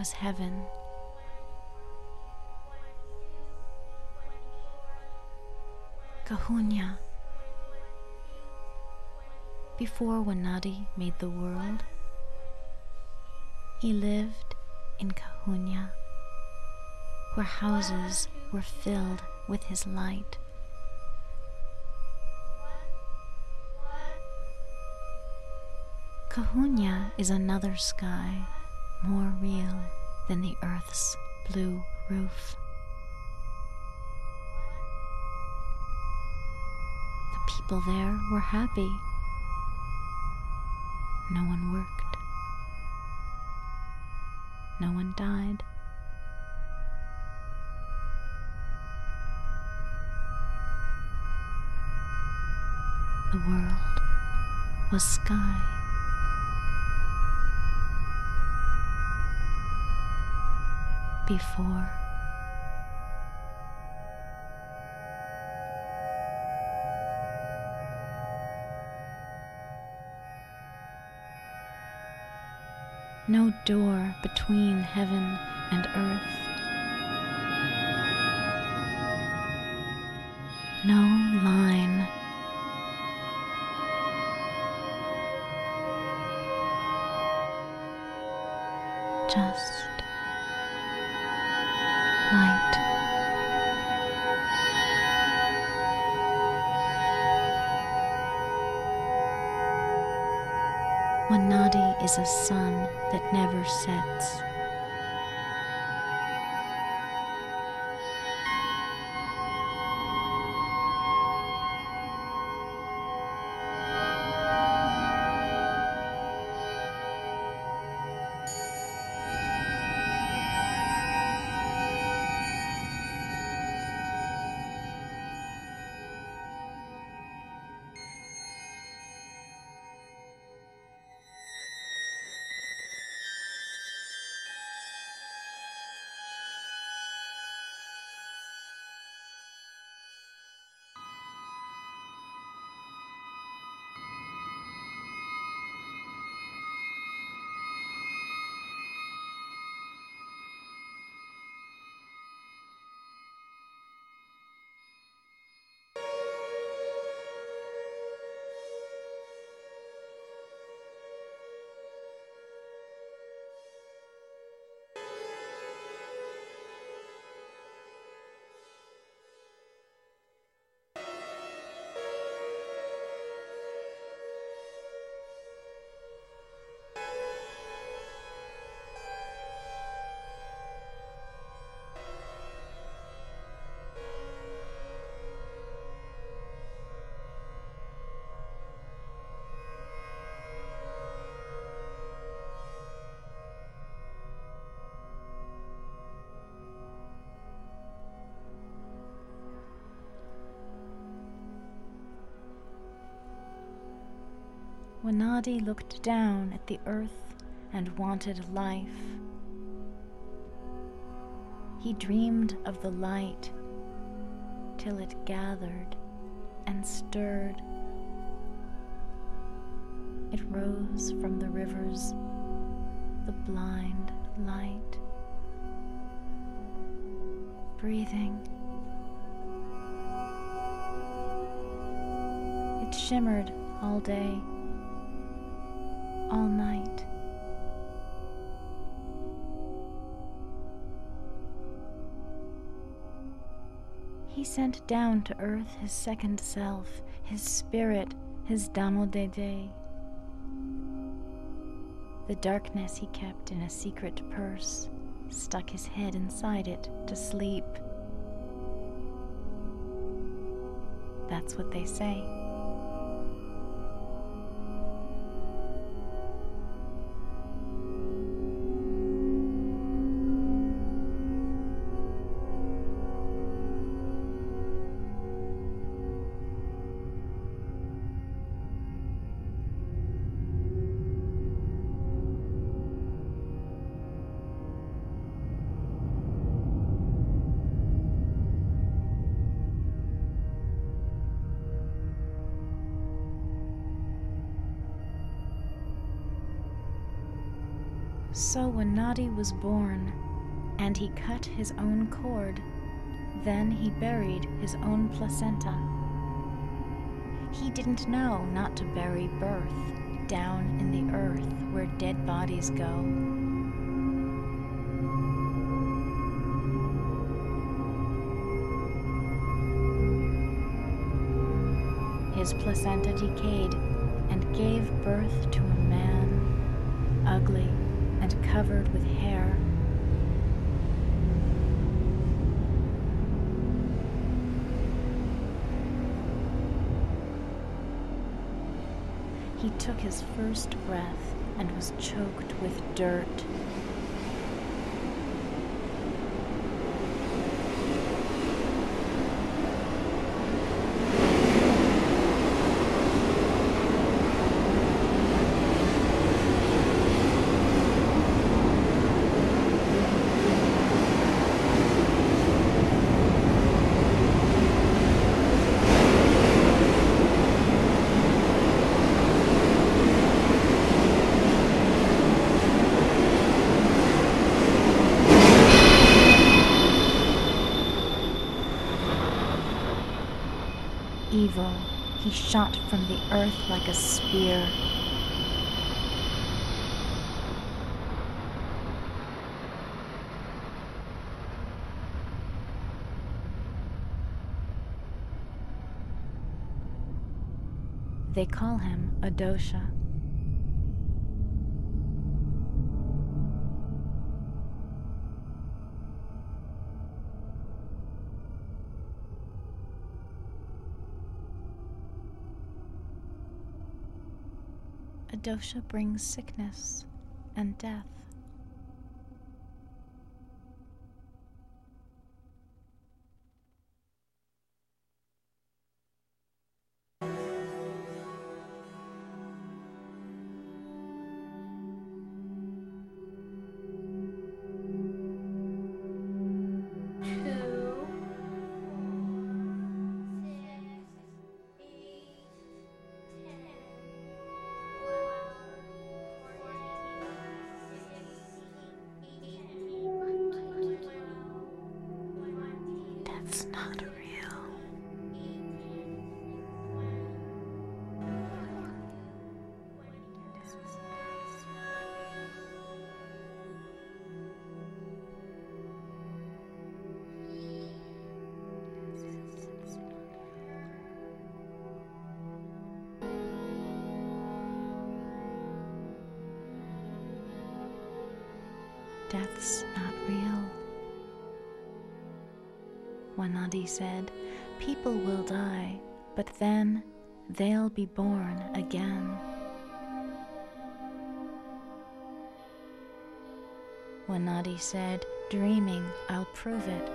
was heaven. Cahunia. Before Wanadi made the world, he lived in Cahunia, where houses were filled with his light. Cahunia is another sky, more real than the earth's blue roof. The people there were happy. No one worked. No one died. The world was sky. Before. No door between heaven and earth. No line. Just light. Wanadi is a sun that never sets. Wanadi looked down at the earth and wanted life. He dreamed of the light till it gathered and stirred. It rose from the rivers, the blind light, breathing. It shimmered all day, all night. He sent down to earth his second self, his spirit, his Damodede. The darkness he kept in a secret purse, stuck his head inside it to sleep. That's what they say. So when Nadi was born, and he cut his own cord, then he buried his own placenta. He didn't know not to bury birth down in the earth where dead bodies go. His placenta decayed and gave birth to a man, ugly and covered with hair. He took his first breath and was choked with dirt. Evil, he shot from the earth like a spear. They call him Adosha. Adosha brings sickness and death. That's not real. Death's not real. Wanadi said, people will die, but then they'll be born again. Wanadi said, dreaming, I'll prove it.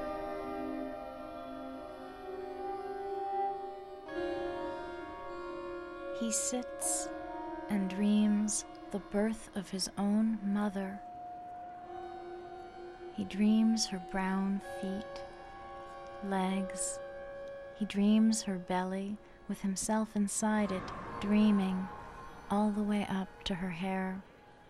He sits and dreams the birth of his own mother. He dreams her brown feet, legs. He dreams her belly with himself inside it, dreaming all the way up to her hair.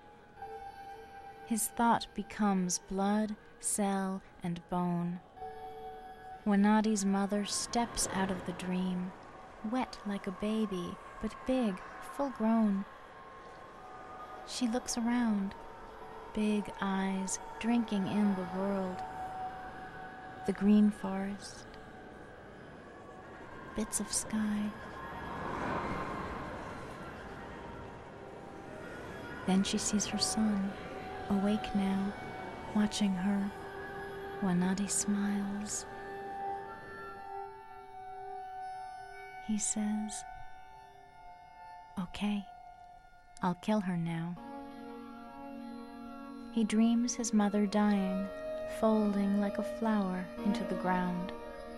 His thought becomes blood, cell, and bone. Wanadi's mother steps out of the dream, wet like a baby, but big, full-grown. She looks around, big eyes drinking in the world. The green forest, bits of sky. Then she sees her son, awake now, watching her. Wanadi smiles. He says, "Okay, I'll kill her now." He dreams his mother dying, folding like a flower into the ground.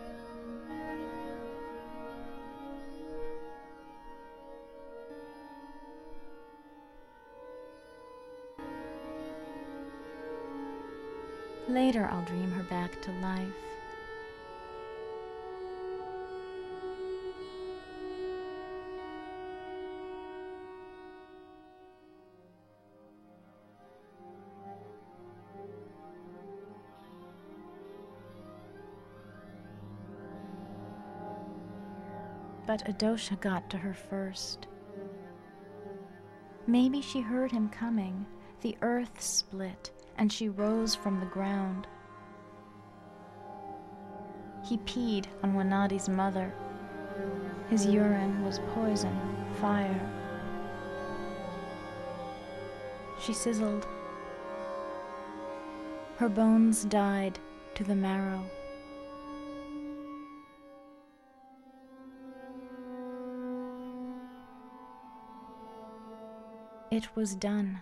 Later I'll dream her back to life. But Adosha got to her first. Maybe she heard him coming. The earth split, and she rose from the ground. He peed on Wanadi's mother. His urine was poison, fire. She sizzled. Her bones died to the marrow. It was done.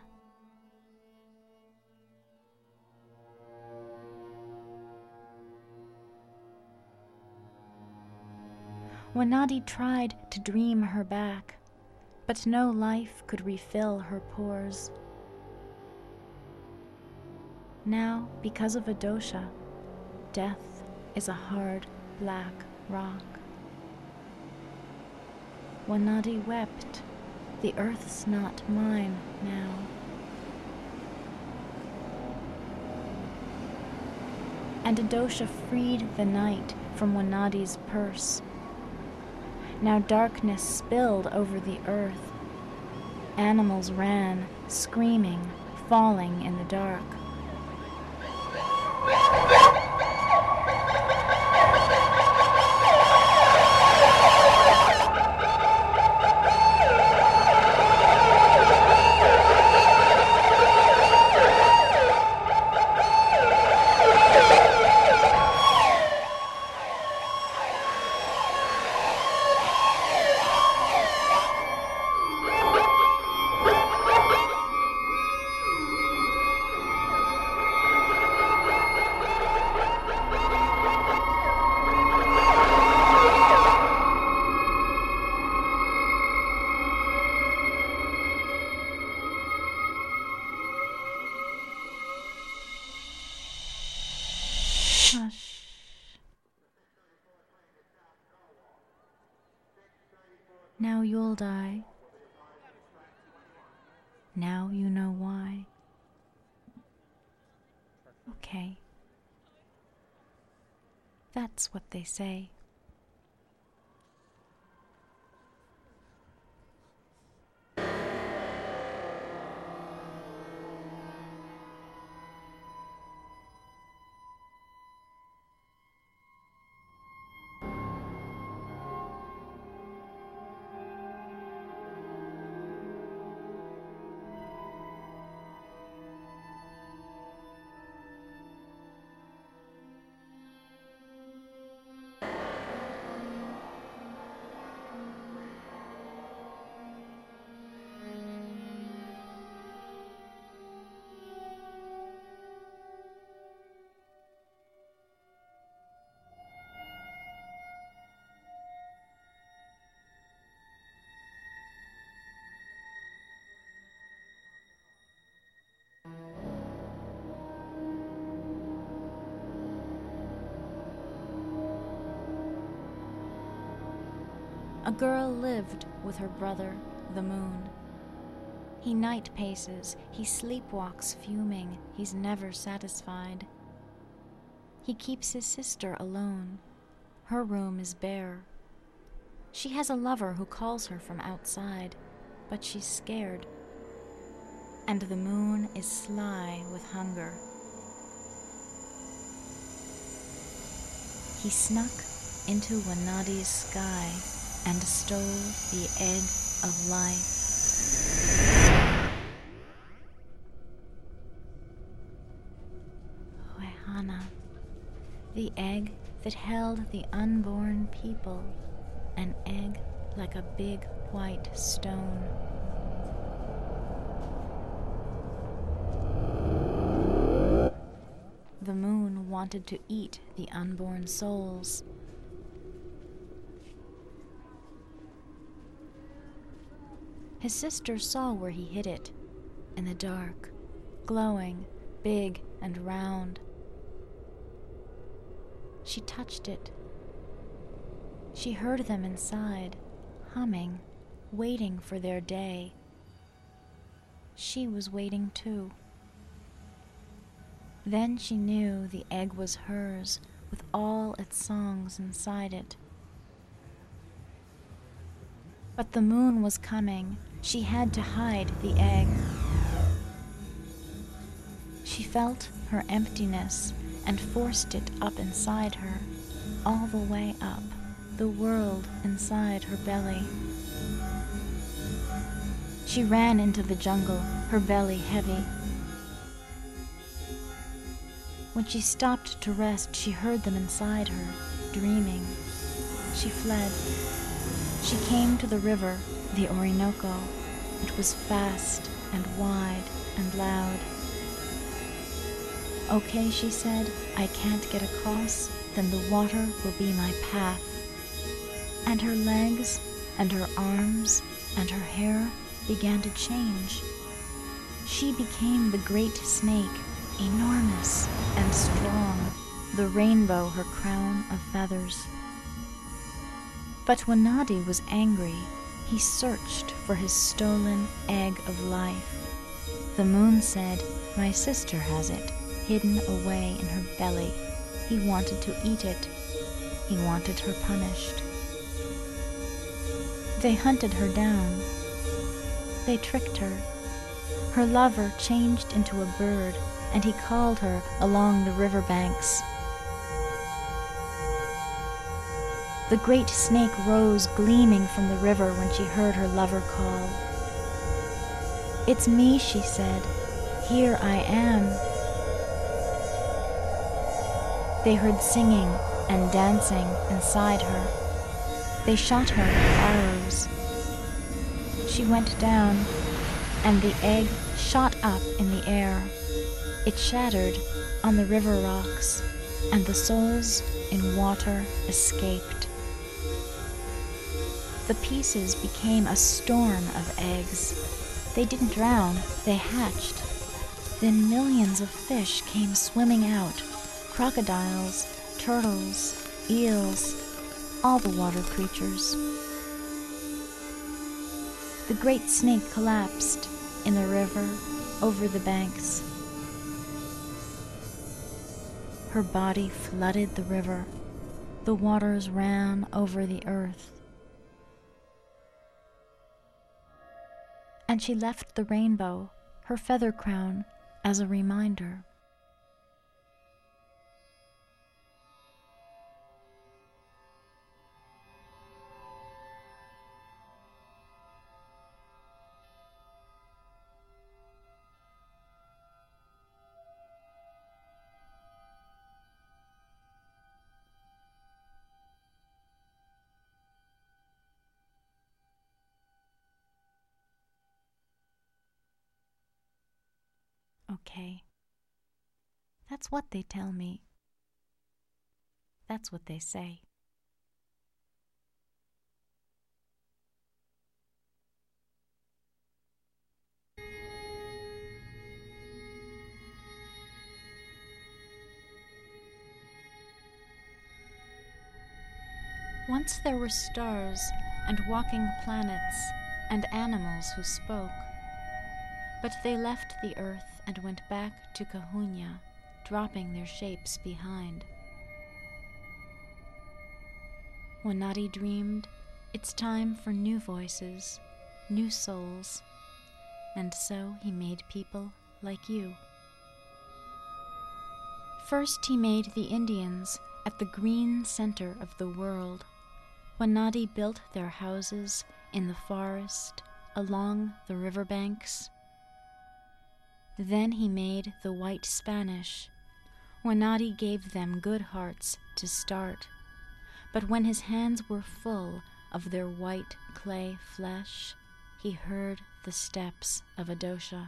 Wanadi tried to dream her back, but no life could refill her pores. Now, because of Adosha, death is a hard, black rock. Wanadi wept. The earth's not mine now. And Adosha freed the night from Wanadi's purse. Now darkness spilled over the earth. Animals ran, screaming, falling in the dark. Hush. Now you'll die. Now you know why. Okay. That's what they say. A girl lived with her brother, the moon. He night paces, he sleepwalks fuming, he's never satisfied. He keeps his sister alone. Her room is bare. She has a lover who calls her from outside, but she's scared. And the moon is sly with hunger. He snuck into Wanadi's sky and stole the egg of life. Wehana, the egg that held the unborn people, an egg like a big white stone. The moon wanted to eat the unborn souls. His sister saw where he hid it, in the dark, glowing, big and round. She touched it. She heard them inside, humming, waiting for their day. She was waiting too. Then she knew the egg was hers, with all its songs inside it. But the moon was coming. She had to hide the egg. She felt her emptiness and forced it up inside her, all the way up, the world inside her belly. She ran into the jungle, her belly heavy. When she stopped to rest, she heard them inside her, dreaming. She fled. She came to the river, the Orinoco. It was fast and wide and loud. Okay, she said, I can't get across, then the water will be my path. And her legs and her arms and her hair began to change. She became the great snake, enormous and strong, the rainbow her crown of feathers. But when Nadi was angry, he searched for his stolen egg of life. The moon said, my sister has it, hidden away in her belly. He wanted to eat it. He wanted her punished. They hunted her down. They tricked her. Her lover changed into a bird, and he called her along the river banks. The great snake rose gleaming from the river when she heard her lover call. It's me, she said. Here I am. They heard singing and dancing inside her. They shot her with arrows. She went down, and the egg shot up in the air. It shattered on the river rocks, and the souls in water escaped. The pieces became a storm of eggs. They didn't drown, they hatched. Then millions of fish came swimming out. Crocodiles, turtles, eels, all the water creatures. The great snake collapsed in the river over the banks. Her body flooded the river. The waters ran over the earth. And she left the rainbow, her feather crown, as a reminder. Okay. That's what they tell me. That's what they say. Once there were stars and walking planets and animals who spoke. But they left the earth and went back to Cahunia, dropping their shapes behind. When Nadi dreamed, it's time for new voices, new souls, and so he made people like you. First he made the Indians at the green center of the world, when Nadi built their houses in the forest, along the riverbanks. Then he made the white Spanish, when Nadi gave them good hearts to start. But when his hands were full of their white clay flesh, he heard the steps of Adosha.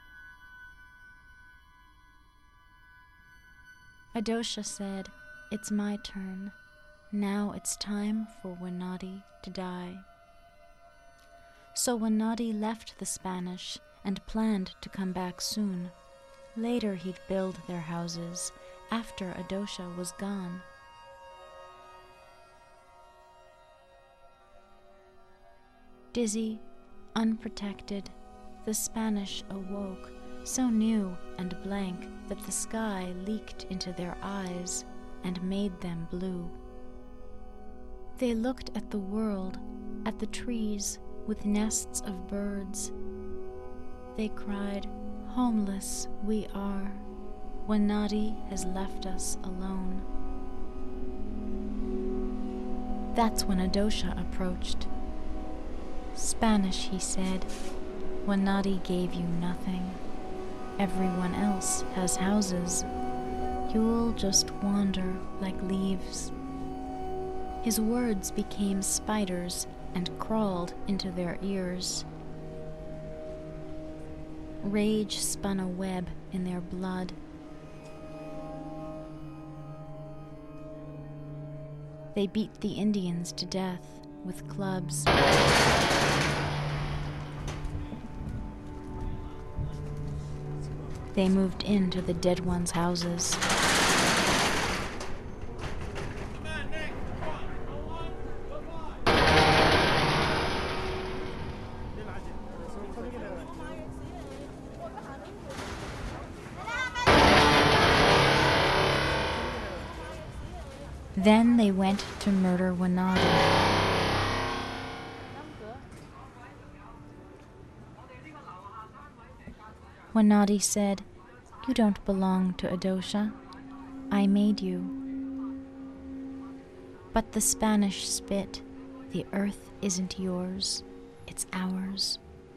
Adosha said, it's my turn. Now it's time for Wenadi to die. So Wenadi left the Spanish and planned to come back soon. Later he'd build their houses, after Adosha was gone. Dizzy, unprotected, the Spanish awoke, so new and blank that the sky leaked into their eyes and made them blue. They looked at the world at the trees with nests of birds. They cried, "Homeless we are, when Nadi has left us alone." That's when Adosha approached. "Spanish," he said, "when Nadi gave you nothing. Everyone else has houses. You'll just wander like leaves." His words became spiders and crawled into their ears. Rage spun a web in their blood. They beat the Indians to death with clubs. They moved into the dead ones' houses. Then they went to murder Wanadi. Wanadi said, "You don't belong to Adosha. I made you." But the Spanish spit, "The earth isn't yours, it's ours."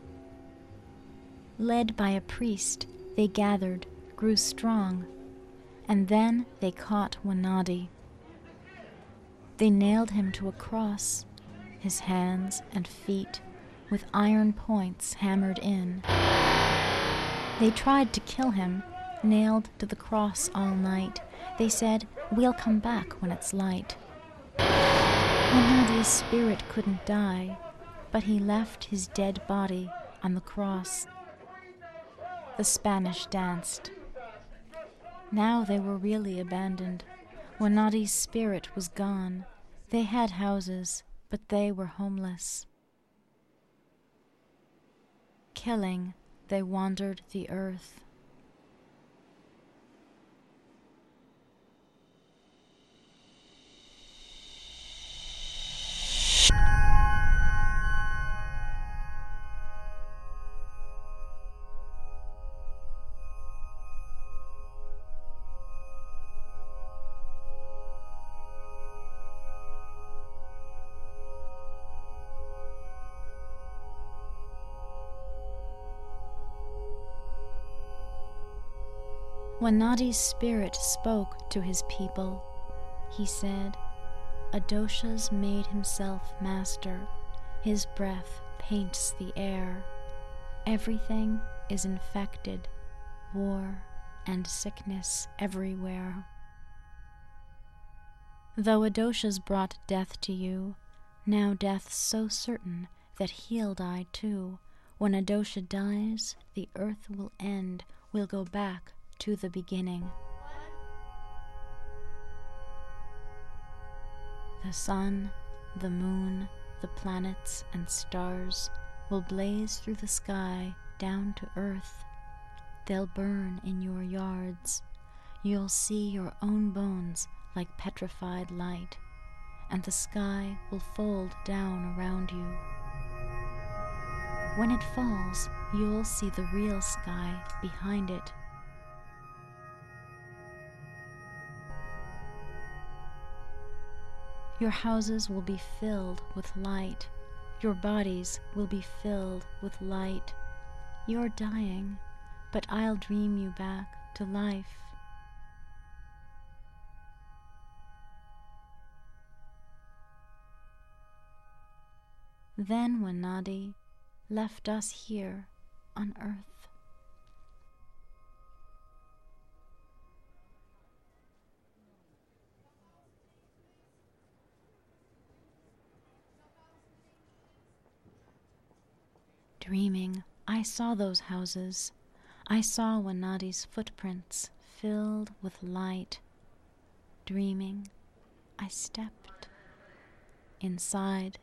Led by a priest, they gathered, grew strong, and then they caught Wanadi. They nailed him to a cross, his hands and feet with iron points hammered in. They tried to kill him, nailed to the cross all night. They said, "We'll come back when it's light." Wanadi's spirit couldn't die, but he left his dead body on the cross. The Spanish danced. Now they were really abandoned. Wanadi's spirit was gone. They had houses, but they were homeless. Killing, they wandered the earth. Wanadi's spirit spoke to his people. He said, "Adosha's made himself master. His breath paints the air. Everything is infected, war and sickness everywhere. Though Adosha's brought death to you, now death's so certain that he'll die too. When Adosha dies, the earth will end. We'll go back to the beginning." The sun, the moon, the planets and stars will blaze through the sky down to earth. They'll burn in your yards. You'll see your own bones like petrified light, and the sky will fold down around you. When it falls, you'll see the real sky behind it. Your houses will be filled with light. Your bodies will be filled with light. You're dying, but I'll dream you back to life. Then Wanadi left us here on earth. Dreaming, I saw those houses. I saw Wanadi's footprints filled with light. Dreaming, I stepped inside.